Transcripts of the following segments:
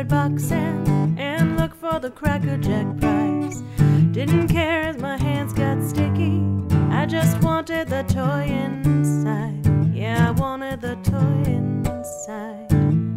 box and look for the Cracker Jack prize. Didn't care as my hands got sticky. I just wanted the toy inside. Yeah, I wanted the toy inside.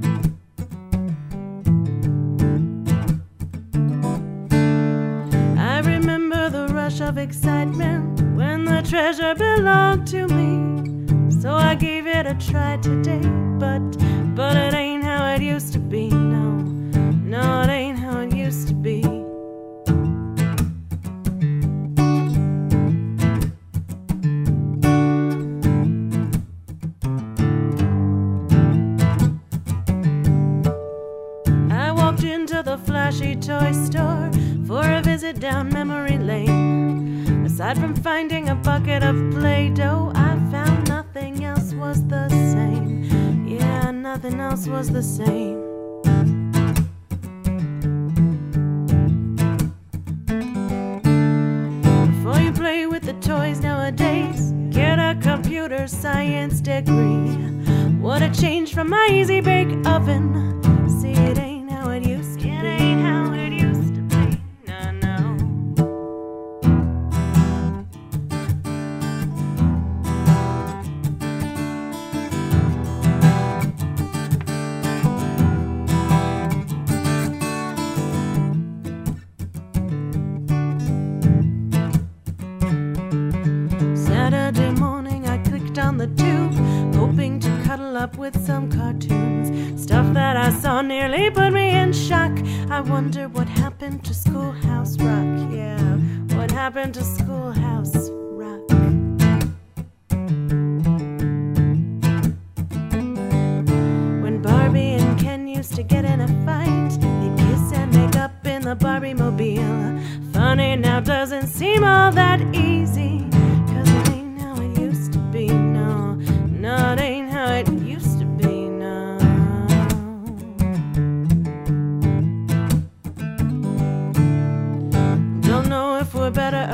I remember the rush of excitement when the treasure belonged to me. So I gave it a try today, but it ain't how it used to be. No, it ain't how it used to be. I walked into the flashy toy store for a visit down memory lane. Aside from finding a bucket of Play-Doh, I found nothing else was the same. Yeah, nothing else was the same. Before you play with the toys nowadays, get a computer science degree. What a change from my easy bake oven. See, it ain't how it used to be. It ain't how it used to be. No. Saturday morning I clicked on the tube, hoping to cuddle up with some cartoons. Stuff that I saw nearly put me in shock. I wonder what happened to Schoolhouse Rock. Yeah, what happened to Schoolhouse Rock? When Barbie and Ken used to get in a fight, they'd kiss and make up in the Barbie mobile. Funny now doesn't seem all that easy, 'cause it ain't how it used to be. No, it ain't how it used to be. No. Don't know if we're better